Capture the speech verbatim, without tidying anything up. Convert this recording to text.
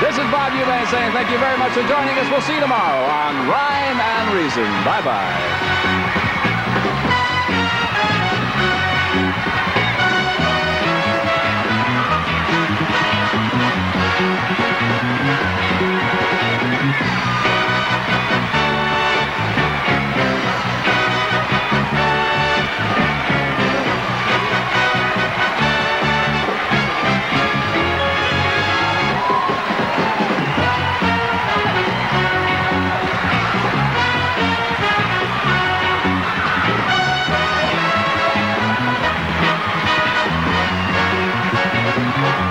This is Bob Eubank saying thank you very much for joining us. We'll see you tomorrow on Rhyme and Reason. Bye-bye. Thank you.